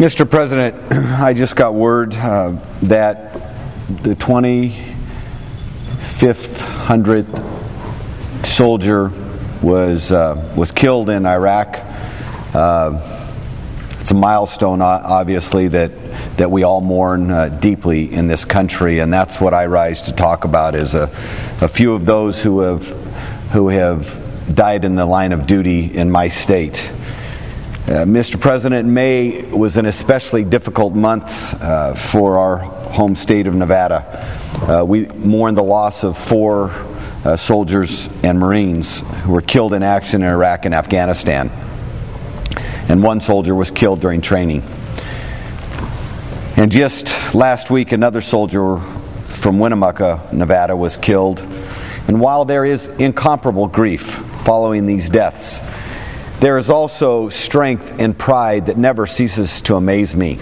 Mr. President, I just got word that the 2500th soldier was killed in Iraq. It's a milestone, obviously, that we all mourn deeply in this country, and that's what I rise to talk about: is a few of those who have died in the line of duty in my state. Mr. President, May was an especially difficult month for our home state of Nevada. We mourned the loss of 4 soldiers and Marines who were killed in action in Iraq and Afghanistan. And 1 soldier was killed during training. And just last week, another soldier from Winnemucca, Nevada, was killed. And while there is incomparable grief following these deaths, there is also strength and pride that never ceases to amaze me.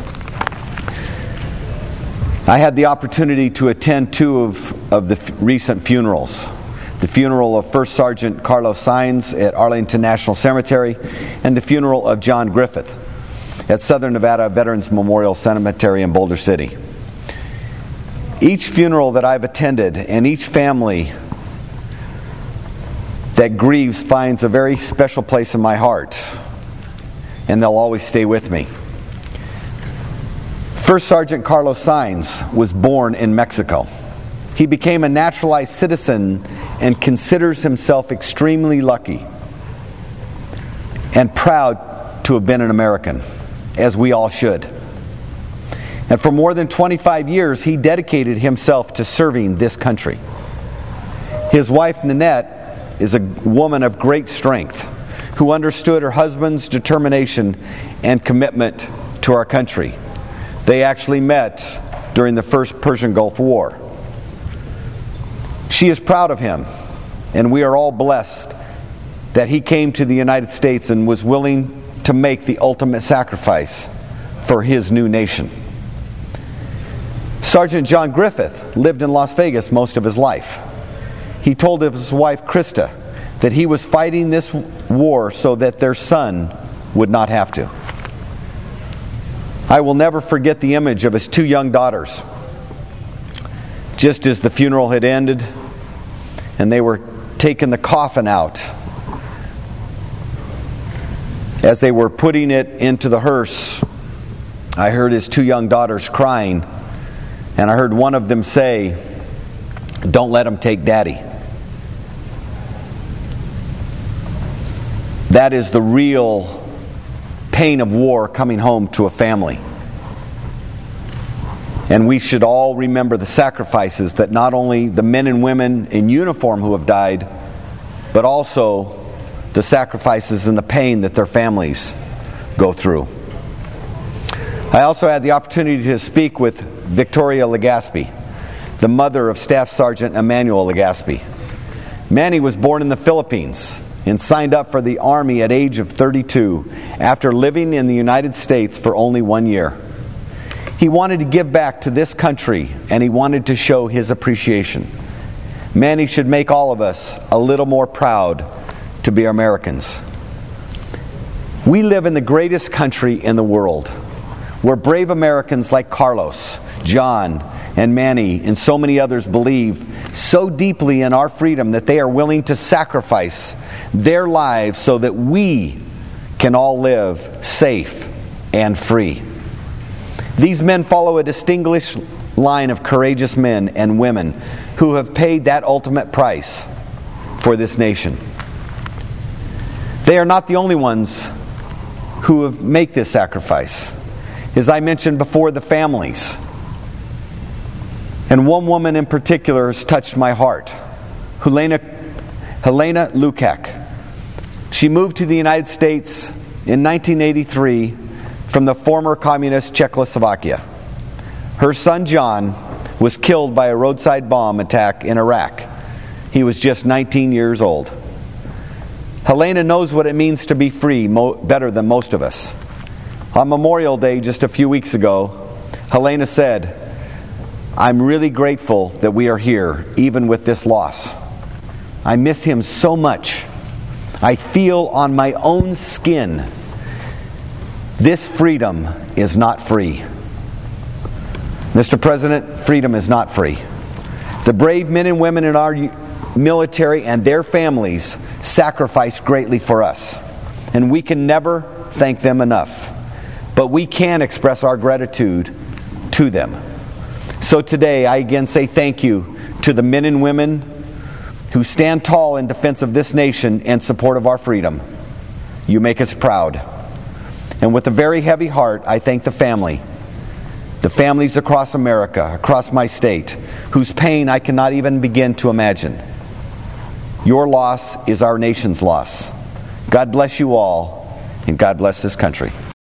I had the opportunity to attend 2 of the recent funerals. The funeral of First Sergeant Carlos Saenz at Arlington National Cemetery, and the funeral of John Griffith at Southern Nevada Veterans Memorial Cemetery in Boulder City. Each funeral that I've attended, and each family that grieves, finds a very special place in my heart, and they'll always stay with me. First Sergeant Carlos Saenz was born in Mexico. He became a naturalized citizen and considers himself extremely lucky and proud to have been an American, as we all should. And for more than 25 years, he dedicated himself to serving this country. His wife, Nanette, is a woman of great strength who understood her husband's determination and commitment to our country. They actually met during the first Persian Gulf War. She is proud of him, and we are all blessed that he came to the United States and was willing to make the ultimate sacrifice for his new nation. Sergeant John Griffith lived in Las Vegas most of his life. He told his wife, Krista, that he was fighting this war so that their son would not have to. I will never forget the image of his 2 young daughters. Just as the funeral had ended and they were taking the coffin out, as they were putting it into the hearse, I heard his 2 young daughters crying, and I heard one of them say, "Don't let him take Daddy." That is the real pain of war coming home to a family. And we should all remember the sacrifices that not only the men and women in uniform who have died, but also the sacrifices and the pain that their families go through. I also had the opportunity to speak with Victoria Legaspi, the mother of Staff Sergeant Emmanuel Legaspi. Manny was born in the Philippines and signed up for the Army at age of 32 after living in the United States for only 1 year. He wanted to give back to this country, and he wanted to show his appreciation. Manny should make all of us a little more proud to be Americans. We live in the greatest country in the world, where brave Americans like Carlos, John, and Manny, and so many others believe so deeply in our freedom that they are willing to sacrifice their lives so that we can all live safe and free. These men follow a distinguished line of courageous men and women who have paid that ultimate price for this nation. They are not the only ones who have made this sacrifice. As I mentioned before, the families. And one woman in particular has touched my heart, Helena Lukak. She moved to the United States in 1983 from the former communist Czechoslovakia. Her son John was killed by a roadside bomb attack in Iraq. He was just 19 years old. Helena knows what it means to be free better than most of us. On Memorial Day just a few weeks ago, Helena said, "I'm really grateful that we are here, even with this loss. I miss him so much. I feel on my own skin This freedom is not free. Mr. President, freedom is not free. The brave men and women in our military and their families sacrifice greatly for us, and we can never thank them enough. But we can express our gratitude to them. So today, I again say thank you to the men and women who stand tall in defense of this nation and support of our freedom. You make us proud. And with a very heavy heart, I thank the families across America, across my state, whose pain I cannot even begin to imagine. Your loss is our nation's loss. God bless you all, and God bless this country.